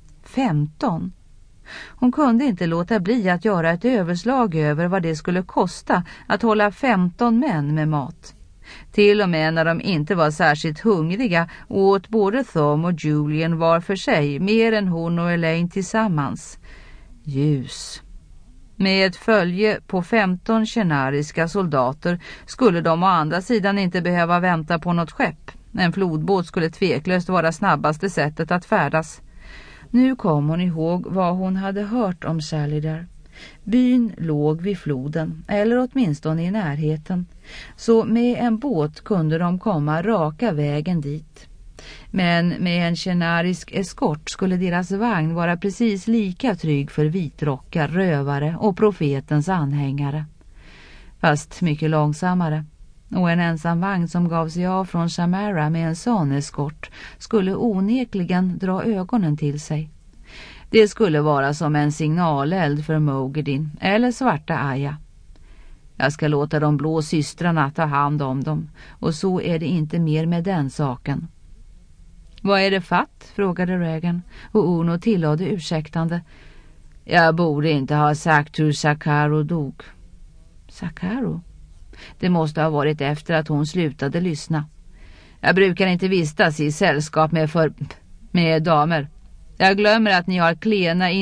15. Hon kunde inte låta bli att göra ett överslag över vad det skulle kosta att hålla 15 män med mat. Till och med när de inte var särskilt hungriga åt både Tom och Julian var för sig mer än hon och Elaine tillsammans. Ljus. Med ett följe på 15 kenariska soldater skulle de å andra sidan inte behöva vänta på något skepp. En flodbåt skulle tveklöst vara snabbaste sättet att färdas. Nu kom hon ihåg vad hon hade hört om Salidar. Byn låg vid floden, eller åtminstone i närheten. Så med en båt kunde de komma raka vägen dit. Men med en kenarisk eskort skulle deras vagn vara precis lika trygg för vitrockar, rövare och profetens anhängare. Fast mycket långsammare. Och en ensam vagn som gav sig av från Shamara med en sån eskort skulle onekligen dra ögonen till sig. Det skulle vara som en signaleld för Moghedin eller Svarta Aya. Jag ska låta de blå systrarna ta hand om dem, och så är det inte mer med den saken. Vad är det fatt? Frågade Regan, och Uno tillade ursäktande. Jag borde inte ha sagt hur Sakaro dog. Sakaro? Det måste ha varit efter att hon slutade lyssna. Jag brukar inte vistas i sällskap med damer. Jag glömmer att ni har klena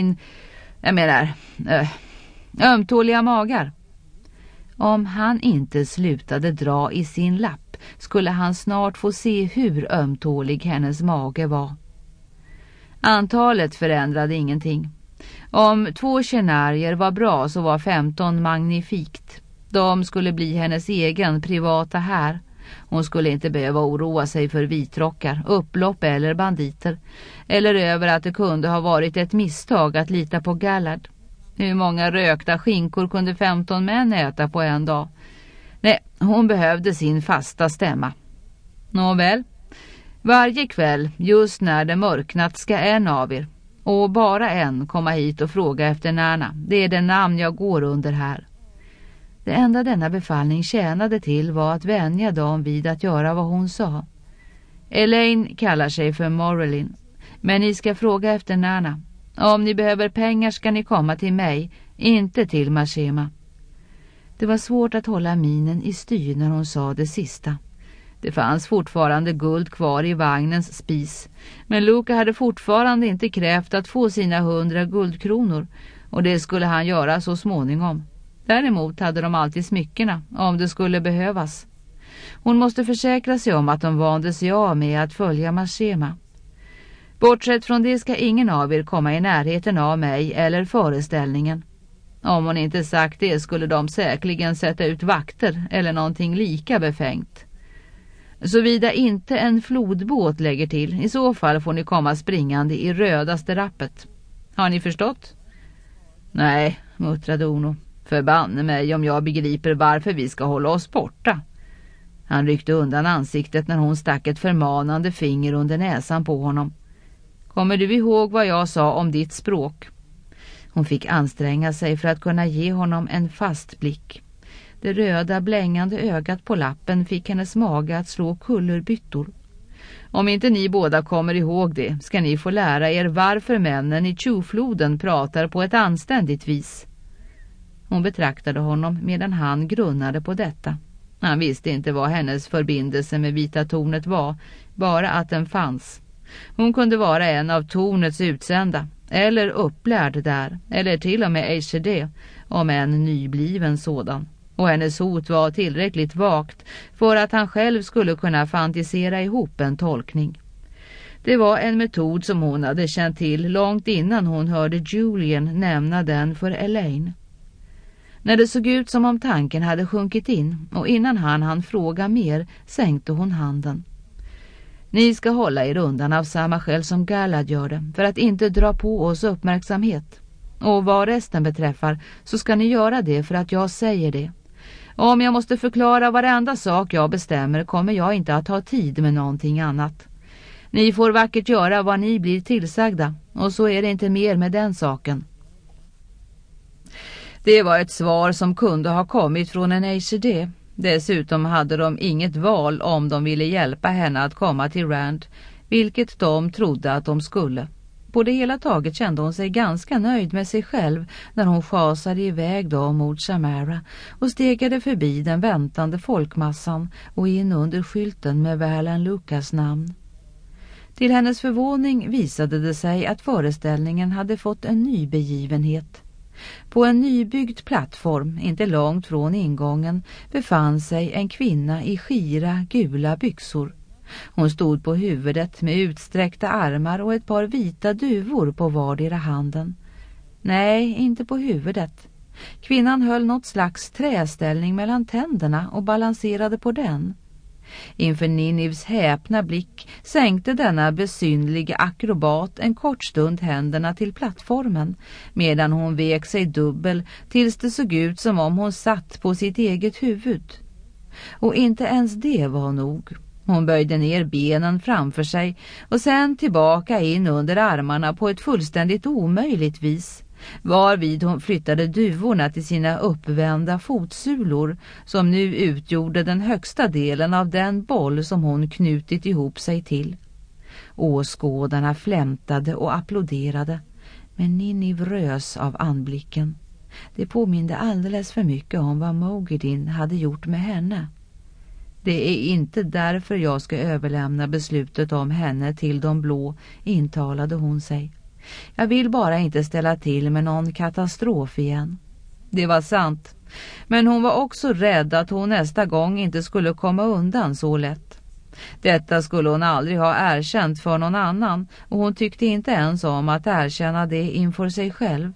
ömtåliga magar. Om han inte slutade dra i sin lapp skulle han snart få se hur ömtålig hennes mage var. Antalet förändrade ingenting. Om 2 kenarier var bra så var 15 magnifikt. De skulle bli hennes egen privata här. Hon skulle inte behöva oroa sig för vitrockar, upplopp eller banditer. Eller över att det kunde ha varit ett misstag att lita på Gallard. Hur många rökta skinkor kunde 15 män äta på en dag? Nej, hon behövde sin fasta stämma. Nåväl, varje kväll just när det mörknat ska en av er, och bara en, komma hit och fråga efter Nana. Det är det namn jag går under här. Det enda denna befallning tjänade till var att vänja dem vid att göra vad hon sa. Elaine kallar sig för Morelin, men ni ska fråga efter Nana. Om ni behöver pengar ska ni komma till mig, inte till Mashema. Det var svårt att hålla minen i styr när hon sa det sista. Det fanns fortfarande guld kvar i vagnens spis, men Luca hade fortfarande inte krävt att få sina 100 guldkronor, och det skulle han göra så småningom. Däremot hade de alltid smyckena, om det skulle behövas. Hon måste försäkra sig om att de vande sig av med att följa Mashema. Bortsett från det ska ingen av er komma i närheten av mig eller föreställningen. Om hon inte sagt det skulle de säkerligen sätta ut vakter eller någonting lika befängt. Såvida inte en flodbåt lägger till, i så fall får ni komma springande i rödaste rappet. Har ni förstått? Nej, muttrade Ono. Förbanne mig om jag begriper varför vi ska hålla oss borta. Han ryckte undan ansiktet när hon stack ett förmanande finger under näsan på honom. Kommer du ihåg vad jag sa om ditt språk? Hon fick anstränga sig för att kunna ge honom en fast blick. Det röda blängande ögat på lappen fick hennes mage att slå kullerbyttor. Om inte ni båda kommer ihåg det ska ni få lära er varför männen i Tjufloden pratar på ett anständigt vis. Hon betraktade honom medan han grunnade på detta. Han visste inte vad hennes förbindelse med Vita tornet var, bara att den fanns. Hon kunde vara en av tornets utsända, eller upplärd där, eller till och med HD, om en nybliven sådan. Och hennes hot var tillräckligt vagt för att han själv skulle kunna fantisera ihop en tolkning. Det var en metod som hon hade känt till långt innan hon hörde Julian nämna den för Elaine. När det såg ut som om tanken hade sjunkit in och innan han fråga mer sänkte hon handen. Ni ska hålla er undan av samma skäl som Galad gör det, för att inte dra på oss uppmärksamhet. Och vad resten beträffar så ska ni göra det för att jag säger det. Om jag måste förklara varenda sak jag bestämmer kommer jag inte att ha tid med någonting annat. Ni får vackert göra vad ni blir tillsagda, och så är det inte mer med den saken. Det var ett svar som kunde ha kommit från en HD. Dessutom hade de inget val om de ville hjälpa henne att komma till Rand, vilket de trodde att de skulle. På det hela taget kände hon sig ganska nöjd med sig själv när hon schasade iväg då mot Samara och stegade förbi den väntande folkmassan och in under skylten med Valan Lucas namn. Till hennes förvåning visade det sig att föreställningen hade fått en ny begivenhet. På en nybyggd plattform, inte långt från ingången, befann sig en kvinna i skira, gula byxor. Hon stod på huvudet med utsträckta armar och ett par vita duvor på vardera handen. Nej, inte på huvudet. Kvinnan höll något slags träställning mellan tänderna och balanserade på den. Inför Ninivs häpna blick sänkte denna besynliga akrobat en kort stund händerna till plattformen medan hon vek sig dubbel tills det såg ut som om hon satt på sitt eget huvud. Och inte ens det var nog. Hon böjde ner benen framför sig och sen tillbaka in under armarna på ett fullständigt omöjligt vis, varvid hon flyttade duvorna till sina uppvända fotsulor som nu utgjorde den högsta delen av den boll som hon knutit ihop sig till. Åskådarna flämtade och applåderade, men Niniv rös av anblicken. Det påminde alldeles för mycket om vad Moghedin hade gjort med henne. Det är inte därför jag ska överlämna beslutet om henne till de blå, intalade hon sig. Jag vill bara inte ställa till med någon katastrof igen. Det var sant, men hon var också rädd att hon nästa gång inte skulle komma undan så lätt. Detta skulle hon aldrig ha erkänt för någon annan, och hon tyckte inte ens om att erkänna det inför sig själv.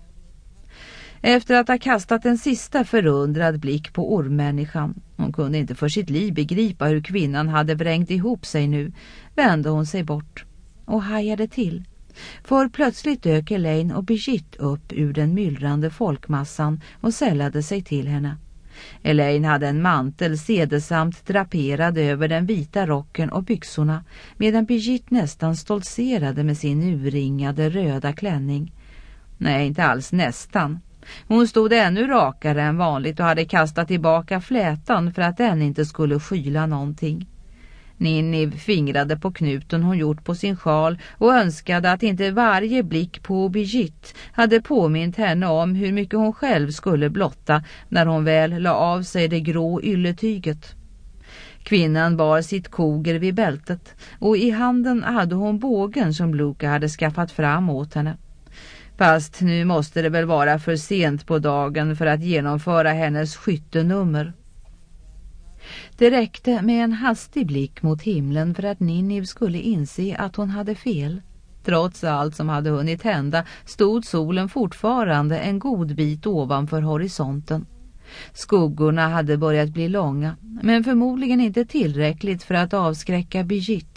Efter att ha kastat en sista förundrad blick på ormmänniskan, hon kunde inte för sitt liv begripa hur kvinnan hade vrängt ihop sig nu, vände hon sig bort och hajade till. För plötsligt dök Elaine och Brigitte upp ur den myllrande folkmassan och sällade sig till henne. Elaine hade en mantel sedesamt draperad över den vita rocken och byxorna, medan Brigitte nästan stoltserade med sin urringade röda klänning. Nej, inte alls nästan. Hon stod ännu rakare än vanligt och hade kastat tillbaka flätan för att den inte skulle skyla någonting. Ninniv fingrade på knuten hon gjort på sin sjal och önskade att inte varje blick på Brigitte hade påmint henne om hur mycket hon själv skulle blotta när hon väl la av sig det grå ylletyget. Kvinnan bar sitt koger vid bältet och i handen hade hon bågen som Luca hade skaffat fram åt henne. Fast nu måste det väl vara för sent på dagen för att genomföra hennes skyttenummer. Det räckte med en hastig blick mot himlen för att Ninniv skulle inse att hon hade fel. Trots allt som hade hunnit hända stod solen fortfarande en god bit ovanför horisonten. Skuggorna hade börjat bli långa, men förmodligen inte tillräckligt för att avskräcka Brigitte.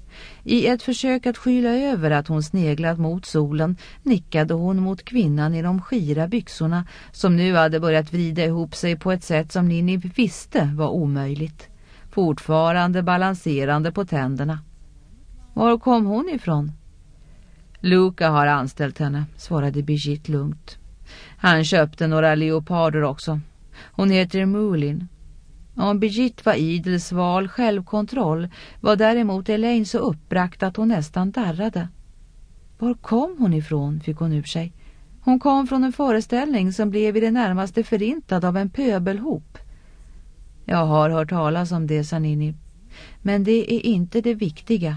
I ett försök att skyla över att hon sneglat mot solen nickade hon mot kvinnan i de skira byxorna som nu hade börjat vrida ihop sig på ett sätt som Ninniv visste var omöjligt. Fortfarande balanserande på tänderna. Var kom hon ifrån? Luca har anställt henne, svarade Brigitte lugnt. Han köpte några leoparder också. Hon heter Moulin. Om Brigitte var idel sval självkontroll var däremot Elaine så uppbrakt att hon nästan darrade. Var kom hon ifrån, fick hon ur sig. Hon kom från en föreställning som blev i det närmaste förintad av en pöbelhop. Jag har hört talas om det, sa Ninniv. Men det är inte det viktiga.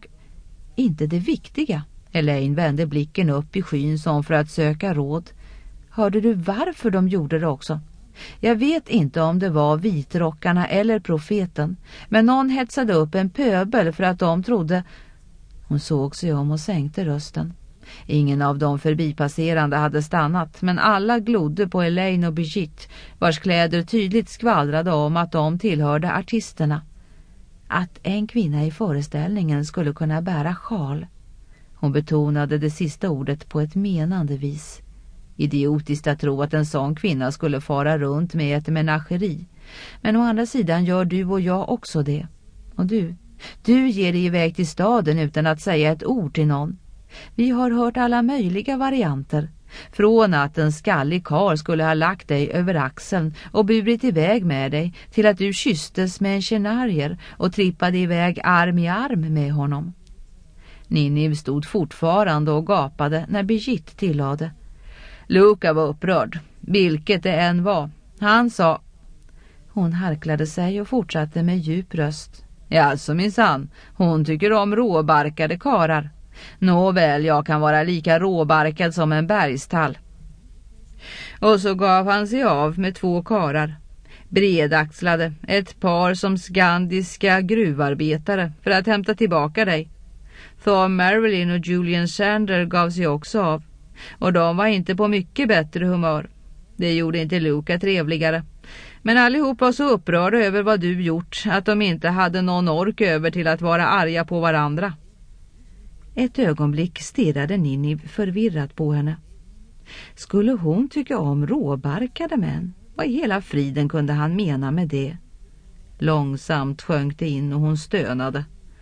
Inte det viktiga? Elaine vände blicken upp i skyn som för att söka råd. Hörde du varför de gjorde det också? Jag vet inte om det var vitrockarna eller profeten, men någon hetsade upp en pöbel för att de trodde... Hon såg sig om och sänkte rösten. Ingen av de förbipasserande hade stannat, men alla glodde på Elaine och Brigitte, vars kläder tydligt skvallrade om att de tillhörde artisterna. Att en kvinna i föreställningen skulle kunna bära sjal. Hon betonade det sista ordet på ett menande vis. Idiotiskt att tro att en sån kvinna skulle fara runt med ett menageri. Men å andra sidan gör du och jag också det. Och du ger dig iväg till staden utan att säga ett ord till någon. Vi har hört alla möjliga varianter. Från att en skallig karl skulle ha lagt dig över axeln och burit iväg med dig till att du kysstes med en kenarier och trippade iväg arm i arm med honom. Ninniv stod fortfarande och gapade när Brigitte tillade. Luca var upprörd, vilket det än var. Han sa... Hon harklade sig och fortsatte med djup röst. Ja, alltså minsann, hon tycker om råbarkade karar. Nåväl, jag kan vara lika råbarkad som en bergstall. Och så gav han sig av med 2 karar. Bredaxlade, ett par som skandiska gruvarbetare för att hämta tillbaka dig. Thom Marilyn och Julian Sander gav sig också av. Och de var inte på mycket bättre humör. Det gjorde inte Luca trevligare. Men allihop var så upprörda över vad du gjort att de inte hade någon ork över till att vara arga på varandra. Ett ögonblick stirrade Ninniv förvirrat på henne. Skulle hon tycka om råbarkade män? Vad i hela friden kunde han mena med det? Långsamt sjönk det in och hon stönade.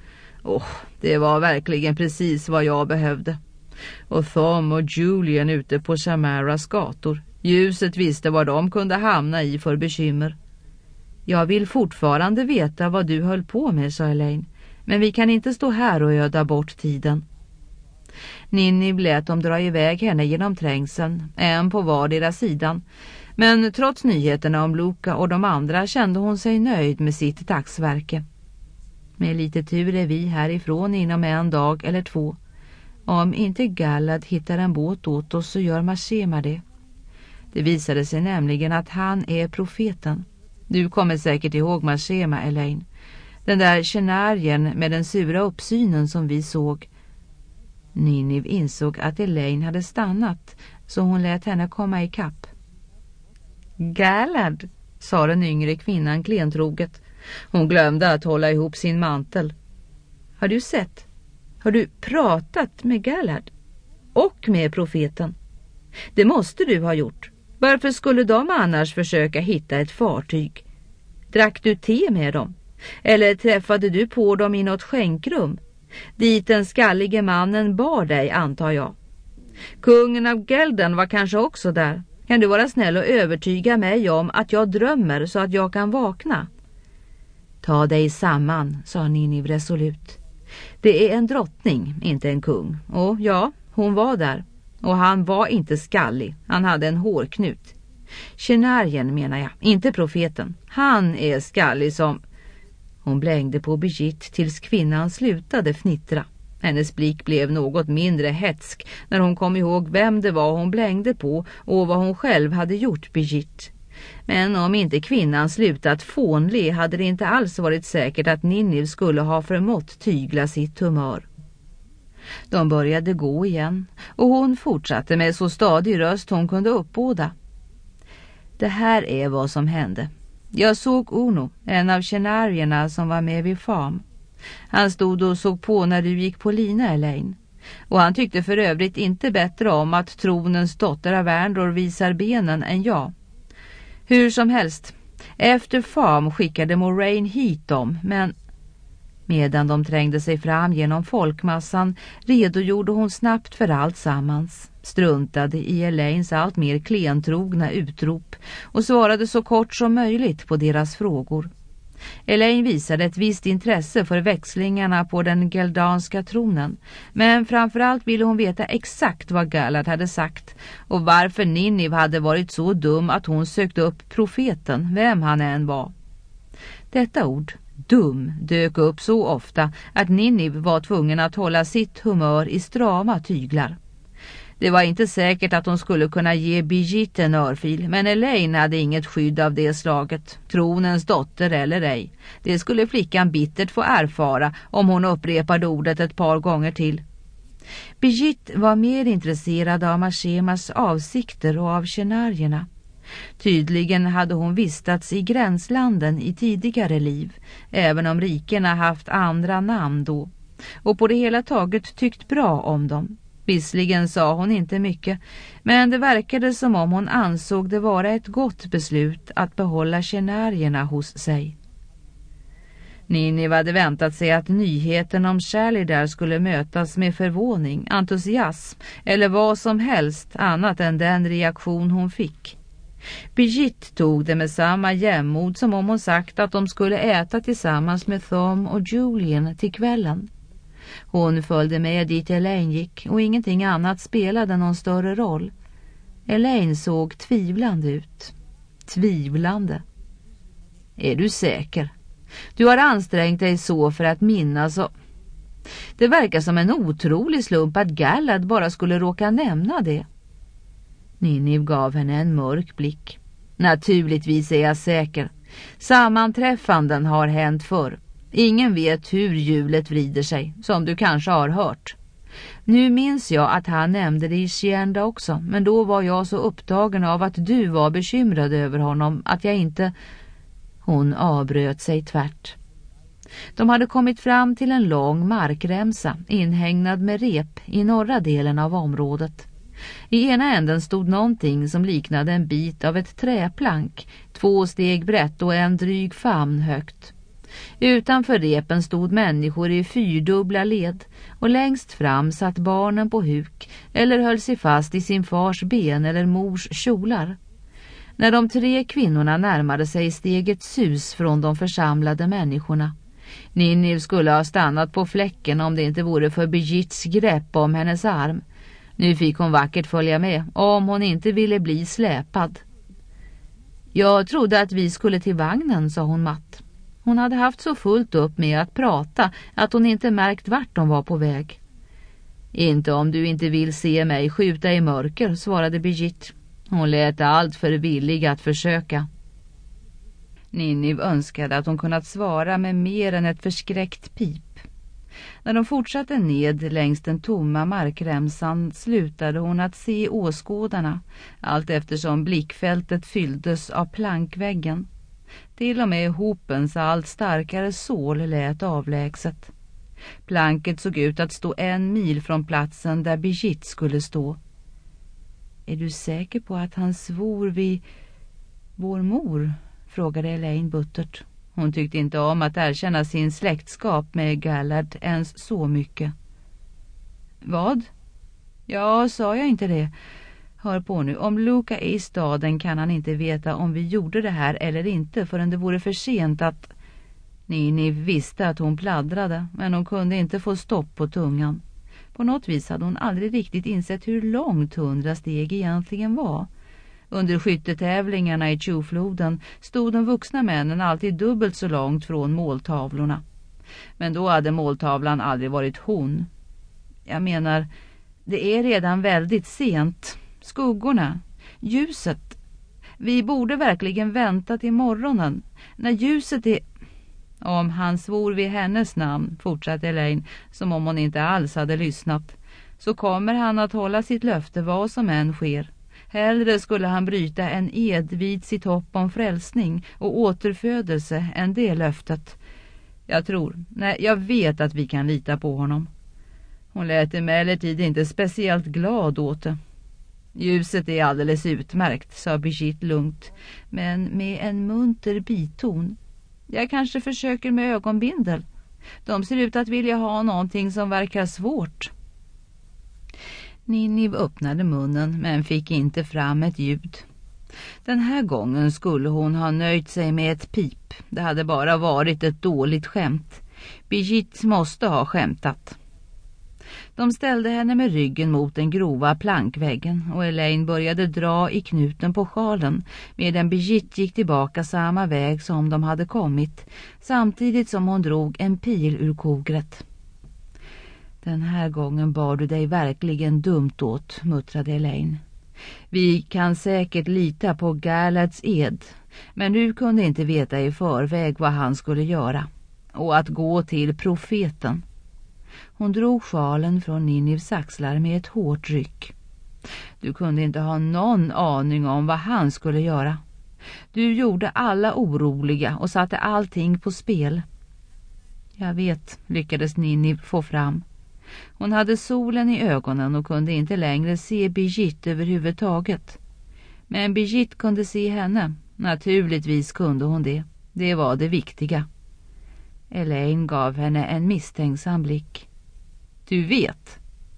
Det var verkligen precis vad jag behövde. Och Thom och Julian ute på Chamaras gator. Ljuset visste vad de kunde hamna i för bekymmer. Jag vill fortfarande veta vad du höll på med, sa Elaine. Men vi kan inte stå här och öda bort tiden. Ninniv lät dem dra iväg henne genom trängseln, en på vardera sidan. Men trots nyheterna om Luca och de andra kände hon sig nöjd med sitt dagsverke. Med lite tur är vi härifrån inom 1 dag eller 2. Om inte Galad hittar en båt åt oss så gör Mashema det. Det visade sig nämligen att han är profeten. Du kommer säkert ihåg Mashema, Elaine. Den där kenarien med den sura uppsynen som vi såg. Ninniv insåg att Elaine hade stannat, så hon lät henne komma i kapp. Galad, sa den yngre kvinnan klentroget. Hon glömde att hålla ihop sin mantel. Har du sett? Har du pratat med Galad? Och med profeten? Det måste du ha gjort. Varför skulle de annars försöka hitta ett fartyg? Drack du te med dem? Eller träffade du på dem i något skänkrum? Dit den skallige mannen bar dig, antar jag. Kungen av Gelden var kanske också där. Kan du vara snäll och övertyga mig om att jag drömmer så att jag kan vakna? Ta dig samman, sa Ninniv resolut. Det är en drottning, inte en kung. Och ja, hon var där. Och han var inte skallig, han hade en hårknut. Tjänarien menar jag, inte profeten. Han är skallig som... Hon blängde på Birgitte tills kvinnan slutade fnittra. Hennes blick blev något mindre hetsk när hon kom ihåg vem det var hon blängde på och vad hon själv hade gjort Birgitte. Men om inte kvinnan slutat fånle hade det inte alls varit säkert att Ninniv skulle ha förmått tygla sitt humör. De började gå igen och hon fortsatte med så stadig röst hon kunde uppbåda. Det här är vad som hände. Jag såg Uno, en av tjänarierna som var med vid Farm. Han stod och såg på när du gick på lina, Elaine. Och han tyckte för övrigt inte bättre om att tronens dotter av Värndor visar benen än jag. Hur som helst, efter Farm skickade Moraine hit dem, men... Medan de trängde sig fram genom folkmassan redogjorde hon snabbt för allt sammans, struntade i Elaines allt mer klentrogna utrop och svarade så kort som möjligt på deras frågor. Elaine visade ett visst intresse för växlingarna på den geldanska tronen, men framförallt ville hon veta exakt vad Galad hade sagt och varför Ninniv hade varit så dum att hon sökte upp profeten, vem han än var. Detta ord, dum, dök upp så ofta att Ninniv var tvungen att hålla sitt humör i strama tyglar. Det var inte säkert att hon skulle kunna ge Birgitte en örfil, men Elaine hade inget skydd av det slaget, tronens dotter eller ej. Det skulle flickan bittert få erfara om hon upprepade ordet ett par gånger till. Birgitte var mer intresserad av Mashemas avsikter och av tjänarierna. Tydligen hade hon vistats i gränslanden i tidigare liv, även om rikerna haft andra namn då, och på det hela taget tyckt bra om dem. Visserligen sa hon inte mycket, men det verkade som om hon ansåg det vara ett gott beslut att behålla tjänarierna hos sig. Ninniv hade väntat sig att nyheten om Charlie där skulle mötas med förvåning, entusiasm eller vad som helst annat än den reaktion hon fick. Birgitte tog det med samma jämmod som om hon sagt att de skulle äta tillsammans med Thom och Julian till kvällen. Hon följde med dit Elaine gick och ingenting annat spelade någon större roll. Elaine såg tvivlande ut. Tvivlande. Är du säker? Du har ansträngt dig så för att minnas och... Det verkar som en otrolig slump att Galad bara skulle råka nämna det. Ninniv gav henne en mörk blick. Naturligtvis är jag säker. Sammanträffanden har hänt förr. Ingen vet hur hjulet vrider sig, som du kanske har hört. Nu minns jag att han nämnde det i Shienda också, men då var jag så upptagen av att du var bekymrad över honom att jag inte... Hon avbröt sig tvärt. De hade kommit fram till en lång markremsa inhägnad med rep i norra delen av området. I ena änden stod någonting som liknade en bit av ett träplank, 2 steg brett och en dryg famn högt. Utanför repen stod människor i 4-dubbla led och längst fram satt barnen på huk eller höll sig fast i sin fars ben eller mors kjolar. När de 3 kvinnorna närmade sig steget sus från de församlade människorna. Ninniv skulle ha stannat på fläcken om det inte vore för Birgittes grepp om hennes arm. Nu fick hon vackert följa med om hon inte ville bli släpad. Jag trodde att vi skulle till vagnen, sa hon matt. Hon hade haft så fullt upp med att prata att hon inte märkt vart de var på väg. Inte om du inte vill se mig skjuta i mörker, svarade Birgitte. Hon lät allt för villig att försöka. Ninniv önskade att hon kunnat svara med mer än ett förskräckt pip. När de fortsatte ned längs den tomma markremsan slutade hon att se åskådarna, allt eftersom blickfältet fylldes av plankväggen. Till och med hopens allt starkare sål lät avlägset. Planket såg ut att stå 1 mil från platsen där Birgitte skulle stå. Är du säker på att han svor vid vår mor? Frågade Elaine buttert. Hon tyckte inte om att erkänna sin släktskap med Gallard ens så mycket. Vad? Ja, sa jag inte det? Hör på nu, om Luca är i staden kan han inte veta om vi gjorde det här eller inte förrän det vore för sent att... Nini visste att hon pladdrade, men hon kunde inte få stopp på tungan. På något vis hade hon aldrig riktigt insett hur långt 100 steg egentligen var. Under skyttetävlingarna i Tjufloden stod de vuxna männen alltid dubbelt så långt från måltavlorna. Men då hade måltavlan aldrig varit hon. Jag menar, det är redan väldigt sent. Skuggorna, ljuset. Vi borde verkligen vänta till morgonen. När ljuset är... Om han svor vid hennes namn, fortsatte Elaine, som om hon inte alls hade lyssnat, så kommer han att hålla sitt löfte vad som än sker. Hellre skulle han bryta en ed vid sitt hopp om frälsning och återfödelse än det löftet. Jag vet att vi kan lita på honom. Hon lät emellertid inte speciellt glad åt det. Ljuset är alldeles utmärkt, sa Brigitte lugnt, men med en munter biton. Jag kanske försöker med ögonbindel. De ser ut att vilja ha någonting som verkar svårt. Ninive öppnade munnen men fick inte fram ett ljud. Den här gången skulle hon ha nöjt sig med ett pip. Det hade bara varit ett dåligt skämt. Brigitte måste ha skämtat. De ställde henne med ryggen mot den grova plankväggen och Elaine började dra i knuten på sjalen medan Brigitte gick tillbaka samma väg som de hade kommit, samtidigt som hon drog en pil ur kogret. Den här gången bar du dig verkligen dumt åt, muttrade Elaine. Vi kan säkert lita på Gallards ed, men du kunde inte veta i förväg vad han skulle göra. Och att gå till profeten. Hon drog sjalen från Ninives axlar med ett hårt ryck. Du kunde inte ha någon aning om vad han skulle göra. Du gjorde alla oroliga och satte allting på spel. Jag vet, lyckades Ninive få fram. Hon hade solen i ögonen och kunde inte längre se Brigitte överhuvudtaget. Men Brigitte kunde se henne. Naturligtvis kunde hon det. Det var det viktiga. Elaine gav henne en misstänksam blick. Du vet.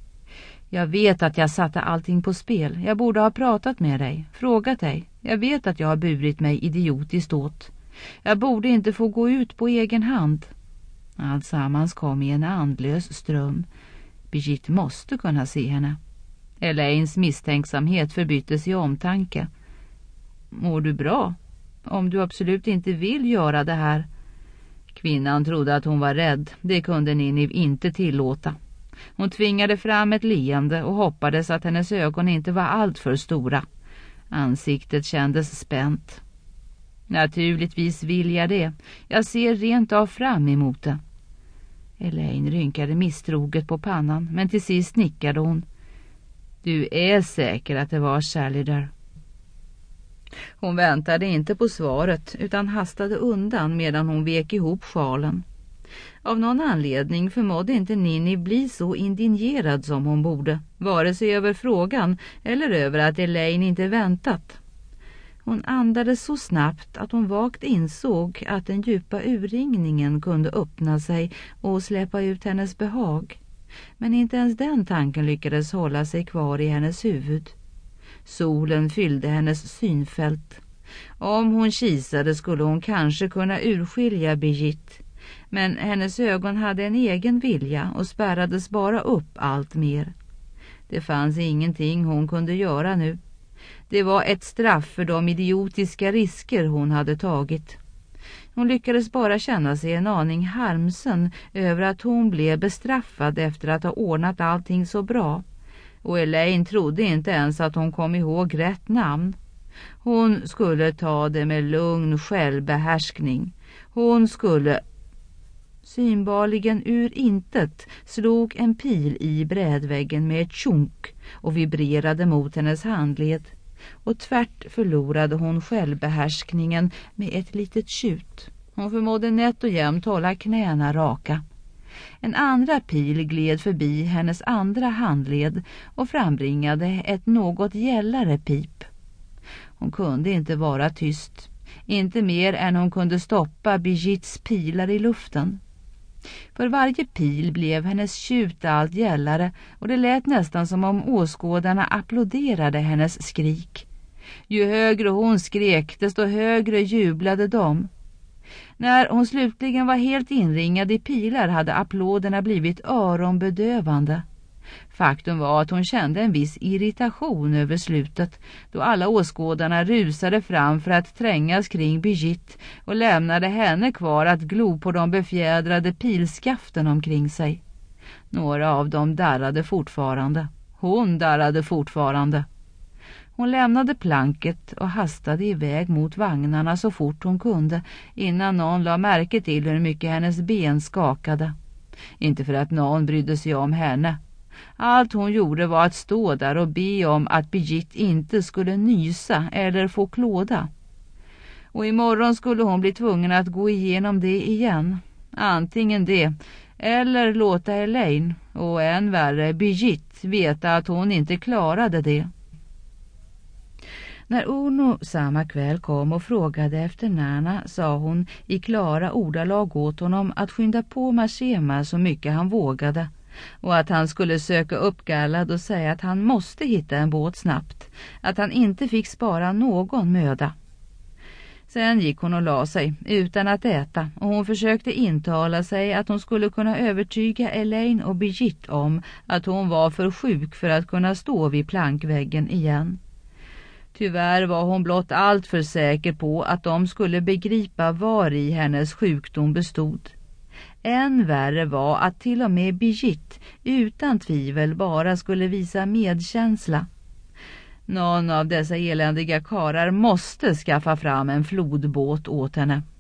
Jag vet att jag satte allting på spel. Jag borde ha pratat med dig, frågat dig. Jag vet att jag har burit mig idiotiskt åt. Jag borde inte få gå ut på egen hand. Alltsammans kom i en andlös ström. Brigitte måste kunna se henne. Elaines misstänksamhet förbyttes i omtanke. Mår du bra? Om du absolut inte vill göra det här. Kvinnan trodde att hon var rädd. Det kunde Ninive inte tillåta. Hon tvingade fram ett leende och hoppades att hennes ögon inte var allt för stora. Ansiktet kändes spänt. Naturligtvis vill jag det. Jag ser rent av fram emot det. Elaine rynkade misstroget på pannan, men till sist nickade hon. Du är säker att det var Sally där? Hon väntade inte på svaret utan hastade undan medan hon vek ihop sjalen. Av någon anledning förmådde inte Nini bli så indignerad som hon borde, vare sig över frågan eller över att Elaine inte väntat. Hon andades så snabbt att hon vagt insåg att den djupa urringningen kunde öppna sig och släppa ut hennes behag. Men inte ens den tanken lyckades hålla sig kvar i hennes huvud. Solen fyllde hennes synfält. Om hon kisade skulle hon kanske kunna urskilja Brigitte. Men hennes ögon hade en egen vilja och spärrades bara upp allt mer. Det fanns ingenting hon kunde göra nu. Det var ett straff för de idiotiska risker hon hade tagit. Hon lyckades bara känna sig en aning harmsen över att hon blev bestraffad efter att ha ordnat allting så bra. Och Elaine trodde inte ens att hon kom ihåg rätt namn. Hon skulle ta det med lugn självbehärskning. Hon skulle... Synbarligen ur intet slog en pil i brädväggen med ett tjunk och vibrerade mot hennes handled. Och tvärt förlorade hon självbehärskningen med ett litet tjut. Hon förmådde nätt och jämnt hålla knäna raka. En andra pil gled förbi hennes andra handled och frambringade ett något gällare pip. Hon kunde inte vara tyst, inte mer än hon kunde stoppa Brigittes pilar i luften. För varje pil blev hennes tjut allt gällare och det lät nästan som om åskådarna applåderade hennes skrik. Ju högre hon skrek, desto högre jublade de. När hon slutligen var helt inringad i pilar hade applåderna blivit öronbedövande. Faktum var att hon kände en viss irritation över slutet, då alla åskådarna rusade fram för att trängas kring Brigitte och lämnade henne kvar att glo på de befjädrade pilskaften omkring sig. Några av dem darrade fortfarande. Hon darrade fortfarande. Hon lämnade planket och hastade iväg mot vagnarna så fort hon kunde, innan någon la märke till hur mycket hennes ben skakade. Inte för att någon brydde sig om henne. Allt hon gjorde var att stå där och be om att Brigitte inte skulle nysa eller få klåda. Och imorgon skulle hon bli tvungen att gå igenom det igen. Antingen det, eller låta Elaine, och än värre Brigitte, veta att hon inte klarade det. När Uno samma kväll kom och frågade efter Nana sa hon i klara ordalag åt honom att skynda på Marchema så mycket han vågade och att han skulle söka upp Gallad och säga att han måste hitta en båt snabbt, att han inte fick spara någon möda. Sen gick hon och la sig utan att äta och hon försökte intala sig att hon skulle kunna övertyga Elaine och Brigitte om att hon var för sjuk för att kunna stå vid plankväggen igen. Tyvärr var hon blott allt för säker på att de skulle begripa var i hennes sjukdom bestod. Än värre var att till och med Brigitte utan tvivel bara skulle visa medkänsla. Någon av dessa eländiga karar måste skaffa fram en flodbåt åt henne.